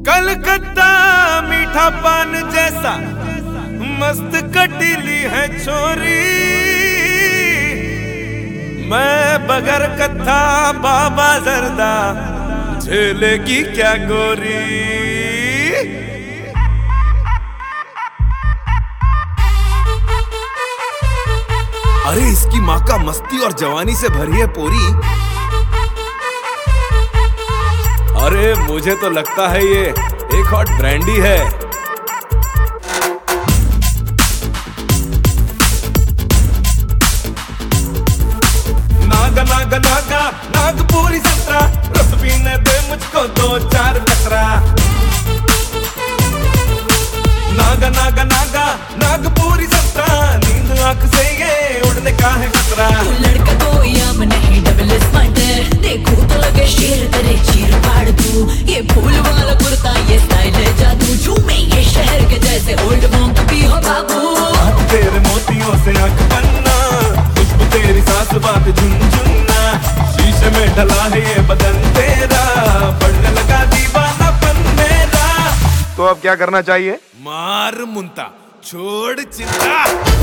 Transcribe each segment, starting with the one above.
कलकत्ता मीठा पान जैसा मस्त कटीली है छोरी। मैं बगर कत्था बाबा जरदा झेलेगी क्या गोरी। अरे इसकी माँ का मस्ती और जवानी से भरी है पोरी। अरे मुझे तो लगता है ये एक हॉट ब्रांडी है। नागा नागा नागा नागपुरी संतरा, रस पीने दे मुझको 2-4 कतरा। नागा नागा नागा नागपुरी संतरा, नींद आंख से ये उड़ने का है खतरा। लड़का कोई आम नहीं, डबल स्मार्ट है। देखो तो लगे शेर तेरे चीर फाड़ दूं। ये फूल वाला कुर्ता, ये स्टाइल है जादू। झूमे ये शहर के जैसे ओल्ड मॉन्क भी हो बाबू। तेरे मोतियों से आंख बनना, खुशबू तेरी सांस बात झुनझुनना। शीशे में ढला है ये बदन तेरा, बढ़ने लगा दीवानापन मेरा। तो अब क्या करना चाहिए? मार मुंता छोड़ चिंता।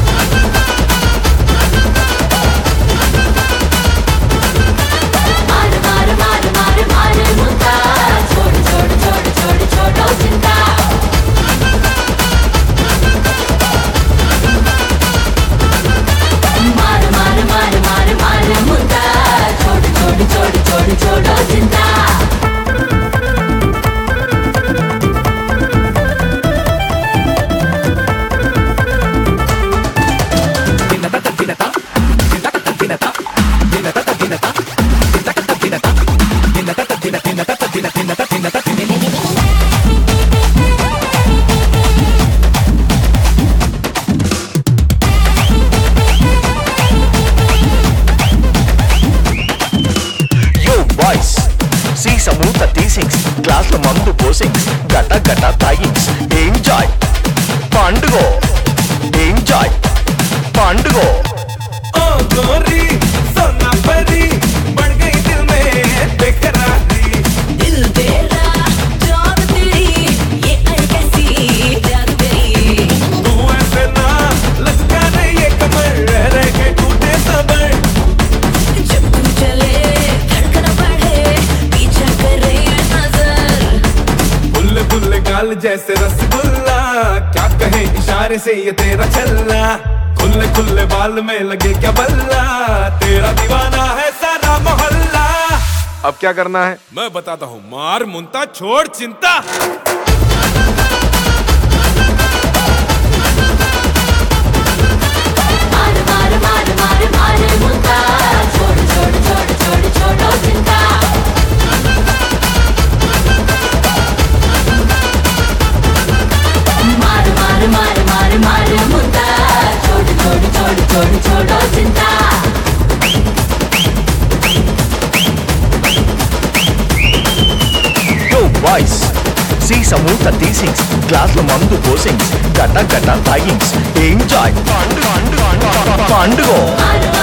मार मार मार मार मार मुंता, छोड़ छोड़ छोड़ छोड़ छोड़ो चिंता। मार मार मार मार मार मुंता, छोड़ छोड़ छोड़ छोड़ छोड़ो चिंता। Smooth teasings, glass lo mandu posings, gata gata taggings, enjoy, pandugo, enjoy, pandugo. ओ गोरी सोना परी, बढ़ गई दिल में बेकरारी। दिल तेरा जान तेरी, ये कैसी जादूगरी। तू ऐसे ना लचका नहीं ये कमर, रह के टूटे सबर। जब तू चले धड़कन बढ़े, पीछा करे ये नजर। बुल्ले बुल्ले गाल जैसे रसगुल्ला, क्या कहे इशारे से ये तेरा छल्ला। खुले खुले बाल में लगे क्या बल्ला, तेरा दीवाना है सारा मोहल्ला। अब क्या करना है? मैं बताता हूँ, मार मुंता छोड़ चिंता। मार मार मार मार मार मुंता, छोड़ छोड़ छोड़ छोड़ छोड़ो चिंता। मार मार मार मार मार मुंता, छोड़ छोड़ छोड़ छोड़ छोड़ो चिंता। Yo boys, see smooth teasings, glass lo mandu posings, gata gata taggings, enjoy, pandugo.